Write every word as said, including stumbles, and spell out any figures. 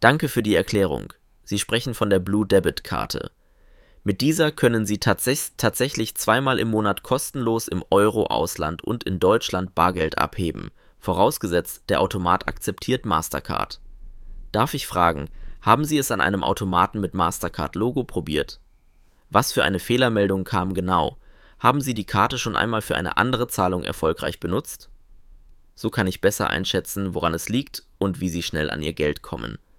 Danke für die Erklärung. Sie sprechen von der Blue Debit Karte. Mit dieser können Sie tats- tatsächlich zweimal im Monat kostenlos im Euro-Ausland und in Deutschland Bargeld abheben, vorausgesetzt, der Automat akzeptiert Mastercard. Darf ich fragen, haben Sie es an einem Automaten mit Mastercard-Logo probiert? Was für eine Fehlermeldung kam genau? Haben Sie die Karte schon einmal für eine andere Zahlung erfolgreich benutzt? So kann ich besser einschätzen, woran es liegt und wie Sie schnell an Ihr Geld kommen.